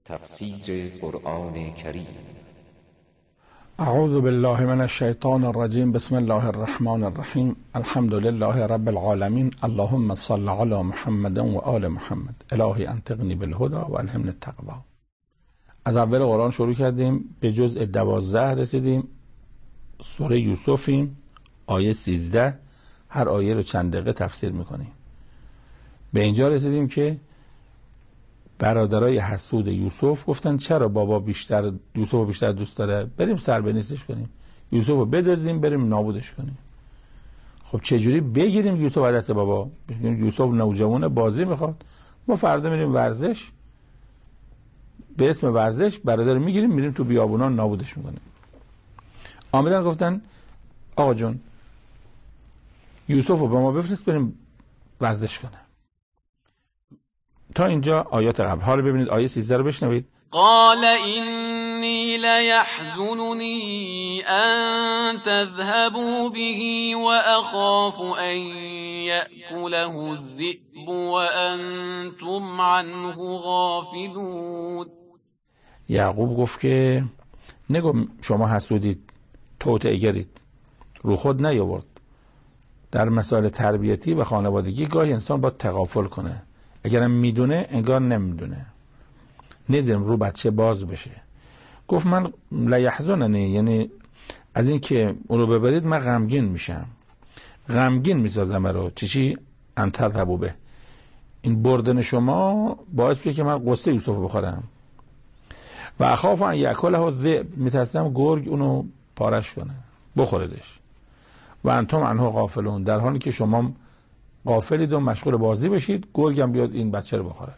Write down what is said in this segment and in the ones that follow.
تفسیر قرآن کریم. اعوذ بالله من الشیطان الرجیم. بسم الله الرحمن الرحیم. الحمد لله رب العالمین. اللهم صل علی محمد و آل محمد. الهی انطقنی بالهدى و الهمنی التقوی. از اول قرآن شروع کردیم، به جزء 12 رسیدیم. سوره یوسفیم، آیه 13. هر آیه رو چند دقیقه تفسیر میکنیم. به اینجا رسیدیم که برادرای حسود یوسف گفتن چرا بابا یوسف رو بیشتر دوست داره، بریم سر به نیستش کنیم، یوسف رو بدزدیم بریم نابودش کنیم. خب چجوری بگیریم یوسف از دست بابا؟ بگیم یوسف نوجوانه، بازی میخواد، ما فردا میریم ورزش، به اسم ورزش برادر میگیریم میریم تو بیابونا نابودش میکنیم. آمدن گفتن آقا جون یوسف رو به ما بفرست بریم ورزش کنه. تا اینجا آیات قبل. حالا ببینید آیه 13 رو بشنوید. قال إني ليحزنني أن تذهبوا به وأخاف أن يأكله الذئب وأنتم عنه غافلون. یعقوب گفت که نگو شما حسودید، توطئه گرید، رو خود نیاورد. در مسائل تربیتی و خانوادگی گاهی انسان باید تغافل کنه، اگرم میدونه انگار نمیدونه، نذاریم رو بچه باز بشه. گفت من لیحزننی، یعنی از این که اون رو ببرید من غمگین میشم، غمگین میسازم رو چی ان تذهبوا به، این بردن شما باعث میشه که من قصه یوسف بخورم. و اخاف ان یاکله الذئب، میترسم گرگ اونو پارش کنه بخوردش. و انتم عنه غافلون، در حالی که شما غافلید و مشغول بازی بشید، گرگم بیاد این بچه رو بخوره.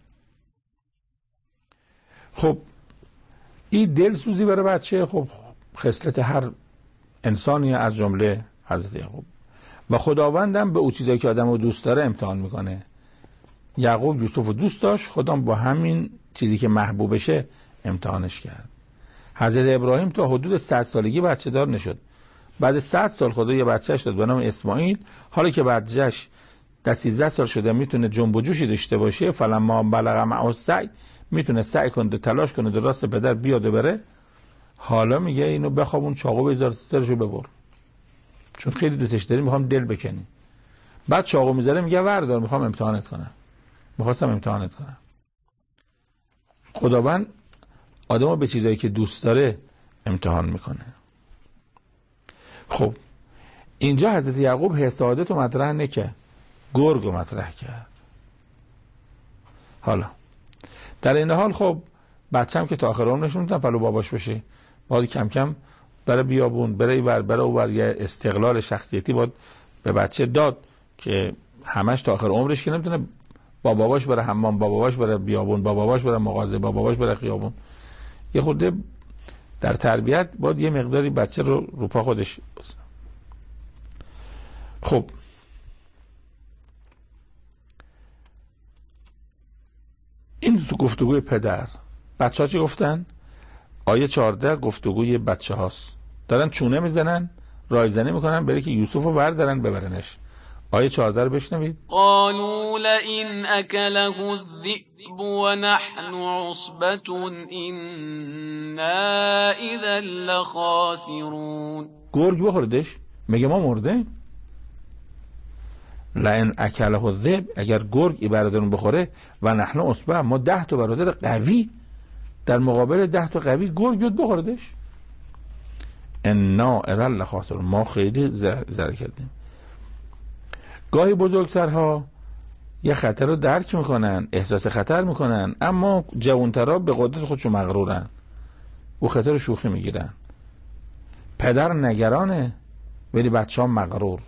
خب این دلسوزی برای بچه، خب خصلت هر انسانی از جمله حضرت یعقوب. و خداوندم به او چیزایی که آدم رو دوست داره امتحان میکنه. یعقوب یوسف رو دوست داشت، خدا با همین چیزی که محبوبشه امتحانش کرد. حضرت ابراهیم تا حدود 100 سالگی بچه دار نشد. بعد 100 سال خدا یه بچهش داد به نام اسماعیل. حالا که بچهش 13 سال شده میتونه جنب و جوشی داشته باشه، فلما بلغ معه السعی، میتونه سعی کنه تلاش کنه راست پدر بیاد و بره. حالا میگه اینو بخوابون، چاقو بذار سرشو ببر، چون خیلی دوستش داری، میخوام دل بکنی. بعد چاقو میذاره میگه وردار، میخوام امتحانت کنم، میخواستم امتحانت کنم. خداوند آدمو به چیزایی که دوست داره امتحان میکنه. خب اینجا حضرت یعقوب حسادت رو مطرح نکرد، گرگ رو مطرح کرد. حالا در این حال خب بچه‌م که تا آخر عمرش نمیتونه پلو باباش بشه، باید کم کم بره بیابون، بره اینور بره اونور، یه استقلال شخصیتی باید به بچه داد که همش تا آخر عمرش که نمیتونه با باباش بره حمام، با باباش بره بیابون، با باباش بره مغازه، با باباش بره خیابون. یه خورده در تربیت باید یه مقداری بچه رو پا خودش بسن. خب این گفتگوی پدر. بچه ها چی گفتن؟ آیه 14 گفتگوی بچه هاست، دارن چونه میزنن، رایزنی میکنن برای که یوسف رو وردارن ببرنش. آیه 14 رو بشنوید. قالوا لئن أكله الذئب ونحن عصبة إنا إذا لخاسرون. گرگ بخوردش؟ میگه ما مرده؟ لئن اکله الذئب، اگر گرگ ای برادرون بخوره، و نحن عصبه، ما 10 تا برادر قوی در مقابل 10 تا قوی، گرگ بیاد بخوردش، انا اذا لخاسرون، ما خیلی ضرر کردیم. گاهی بزرگترها یه خطر رو درک میکنن، احساس خطر میکنن، اما جوانترها به قدرت خودشون مغرورن، او خطر رو شوخی میگیرن. پدر نگرانه ولی بچه ها مغرور.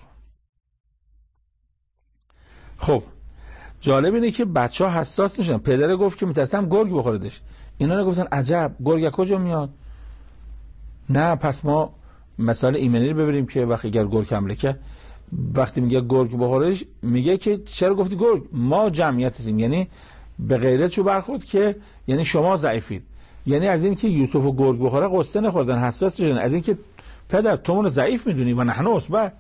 خب جالب اینه که بچه ها حساس نشدن. پدر گفت که میترسم گرگ بخوردش، اینا رو گفتن عجب گرگ کجا میاد؟ نه پس ما مثال ایمنی رو ببریم که وقتی اگر گرگ حمله که وقتی میگه گرگ بخورش، میگه که چرا گفتی گرگ؟ ما جمعیت هستیم، یعنی به غیرتشو برخورد که یعنی شما ضعیفید. یعنی از این که یوسف و گرگ بخوره قصه نخوردن، حساس شدن از این که پدر تو منو ضعیف میدونی و نحن عصبه،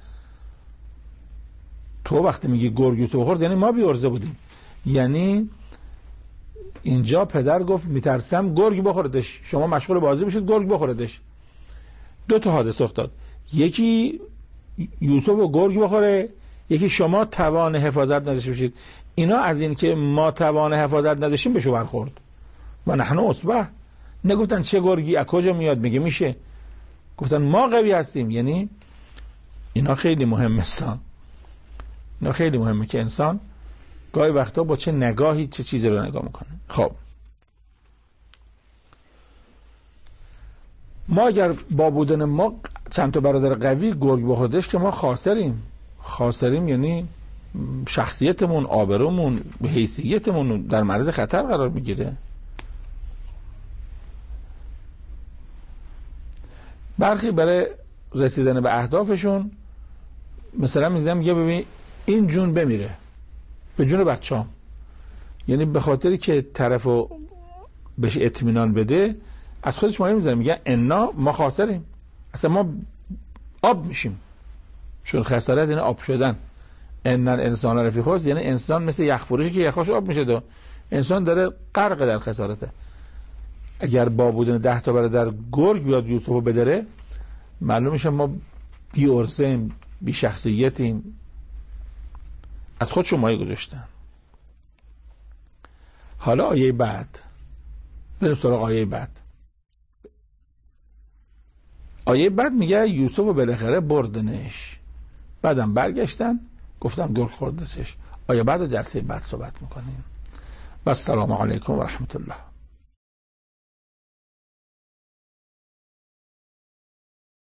تو وقتی میگی گرگ یوسف بخورد یعنی ما بیارزه بودیم. یعنی اینجا پدر گفت میترسم گرگ بخوردش، شما مشغول بازی بشید گرگ بخوردش. دو تا حادثه افتاد، یکی یوسف و گرگ بخوره، یکی شما توان حفاظت نداشته باشید. اینا از این که ما توان حفاظت نداشتیم بهشو برخورد. و نحن اصبح، نگفتن چه گرگی از کجا میاد میگه میشه، گفتن ما قوی هستیم. یعنی اینا خیلی مهمه، اینا خیلی مهمه که انسان گاهی وقتا با چه نگاهی چه چیزی رو نگاه میکنه. خب ما اگر با بودن ما چند تا برادر قوی گرگ بخوردش که ما خاسریم، یعنی شخصیتمون، آبرومون، حیثیتمون در معرض خطر قرار میگیره. برخی برای رسیدن به اهدافشون مثلا میگه ببین این جون بمیره به جون بچه‌ام، یعنی به خاطری که طرفو بهش اطمینان بده از خودش مایه میزنه، میگه انا ما خاسریم، اصلا ما آب میشیم. چون خسارت یعنی آب شدن. ان الانسان لفی خسر، یعنی انسان مثل یخفروشی که یخاش آب میشه، انسان داره غرق در خسارته. اگر با بودن 10 تا برادر گرگ بیاد یوسفو بدره، معلوم میشه ما بی ارثیم، بی شخصیتیم، از خودشون مایه گذاشتن. حالا آیه بعد، بریم سراغ آیه بعد. آیه بعد میگه یوسفو بالاخره بردنش، بعدم برگشتن گفتم گرگ خوردش. آیه بعد و جلسه بعد صحبت میکنیم. و السلام علیکم و رحمت الله.